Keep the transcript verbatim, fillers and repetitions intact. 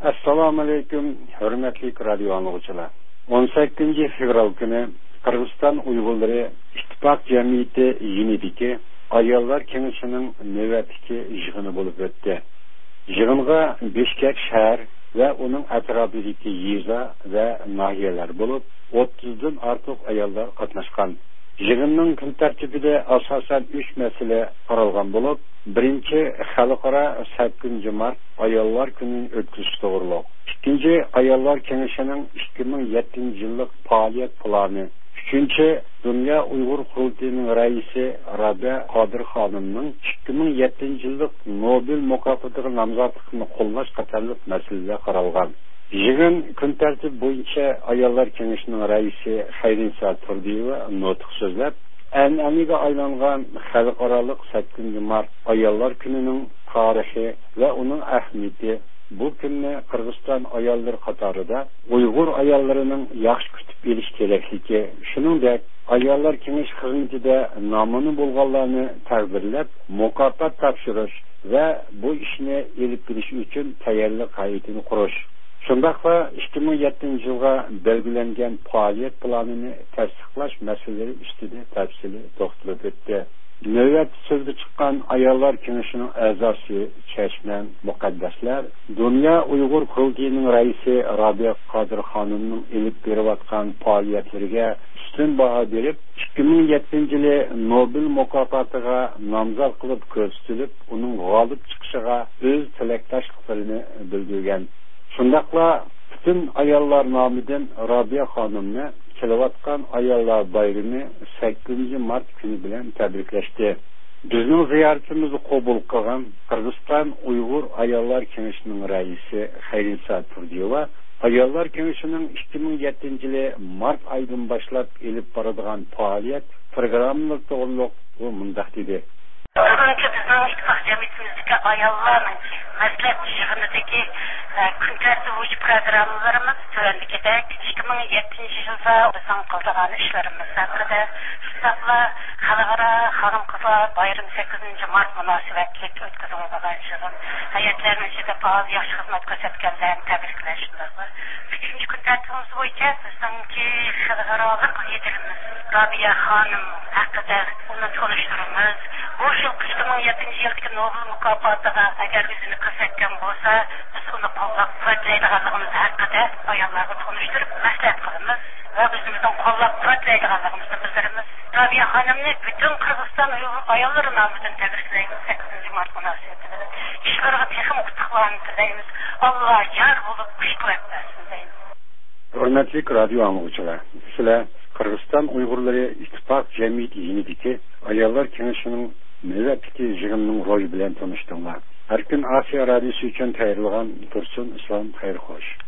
Assalomu alaykum, hurmatli radio anglag'uchilar. o'n sakkizinchi fevral kuni Qirg'iziston Uyg'urlari ittifoq jamiyati yinidagi ayollar kengashining navbatdagi yig'ini bo'lib o'tdi. Yig'inga Bishkek shahar va uning atrofidagi yeza va nahiyalar bo'lib, o'ttizdan ortiq ayollar qatnashgan. Yig'inning kun tartibida asosan uch masala qaralgan bo'lib, birinchi xalqaro sakkizinchi mart ayollar kunini o'tkazish to'g'riliq. Ikkinchi ayollar kengashining ikki ming yettinchi yillik faoliyat plani. Uchinchi Dunyo Uyg'ur qurultiyining raisi Rabiya Qodir xonimning ikki ming yettinchi yillik Nobel mukofotiga nomzodligini qo'llash qatorliq masalalar qaralgan. Yig'in kun tartibi bo'yicha ayollar kengashining raisi Xayrinsa Turdiyeva nutq so'zlab, an'anaga aylangan xalqaro sakkizinchi mart ayollar kunining tarixi va uning ahamiyati, bu kunni Qirg'iziston ayollari qatorida Uyg'ur ayollarining yaxshi kutib olish kerakligi, shuningdek ayollar kengashi xizmatida nomini bo'lganlarni taqdirlab, mukofot topshirish va bu ishni elib kelish uchun tayyorlik hay'atini qurish. Shundaqla ikki ming yettinchi yilga belgilangan faoliyat planini tasdiqlash masalalari ustida tafsili to'xtalib o'tdi. Navbat so'zga chiqqan ayollar kengashining a'zosi Chashman muqaddaslar Dunyo Uyg'ur qurultiyining raisi Rabiya Qodir xonimning ilib berayotgan faoliyatlariga ustun baho berib, ikki ming yettinchi yili Nobel mukofotiga nomzod qilib ko'rsatilib, uning g'olib chiqishiga o'z tilakdoshliklarini bildirgan. Shundaqla bütün ayollar nomidan Rabiya xonimni kelayotgan ayollar bayrami sakkizinchi mart kuni bilan tabriklashdi. Bizning ziyoratimizni qabul qilgan Qirg'iziston Uyg'ur ayollar kengashining raisi Xayrinsa Turdiyeva ayollar kengashining ikki ming yettinchi yili mart oyidan boshlab elib boradigan faoliyat programmalar to'g'riliq bu mundaq dedi. Bugungi bizning ittifoq jamiyatimizdagi ayollarning maslahat yig'inidagi kun tartibi programmalarimiz to'g'riligidek ikki ming yettinchi yilda bizning qilgan ishlarimiz haqida, shundaqla xalqaro xotin-qizlar bayrami sakkizinchi mart munosabatiga o'tkazilgan yig'in, hay'atlarning ichida faol yaxshi xizmat ko'rsatganlarni tabriklash. Uchinchi kun tartibimiz bo'yicha bizning xalqaro liderimiz Rabiya xonim haqida uni tanishtiramiz. Bu yil ikki ming yettinchi yildagi Nobel mukofotiga agar o'zini ko'rsatgan bo'lsa, biz uni qo'llab quvvatlaydiganligimiz haqida ayollarga tanishtirib maslahat qilamiz va bizimizdan qo'llab quvvatlaydiganligimizni bildiramiz. Rabiya xonimni butun Qirg'iziston ayollari nomidan tabriklaymiz sakkizinchi mart munosabati. Ishlarga texnik utuqlarni tilaymiz. Alloh yor bo'lib kuch-quvvat bersin deymiz. Hurmatli radio anglag'uchilar, sizlar Qirg'iziston Uyg'urlari ittifoq jamiyati yinidagi ayollar kengashining navbatdagi yig'inining ro'yi bilan tanishdinglar. Har kun Osiyo radiosi uchun tayyorlangan Tursun Islom Xayrixo'sh.